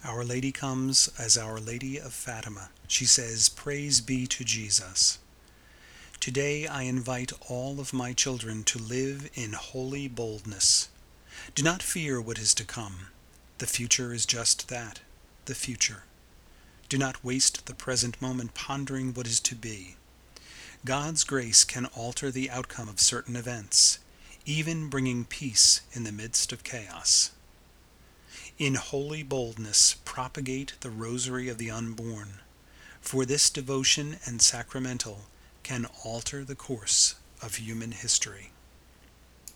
Our Lady comes as Our Lady of Fatima. She says, "Praise be to Jesus." Today I invite all of my children to live in holy boldness. Do not fear what is to come. The future is just that, the future. Do not waste the present moment pondering what is to be. God's grace can alter the outcome of certain events, even bringing peace in the midst of chaos. In holy boldness propagate the Rosary of the Unborn, for this devotion and sacramental can alter the course of human history.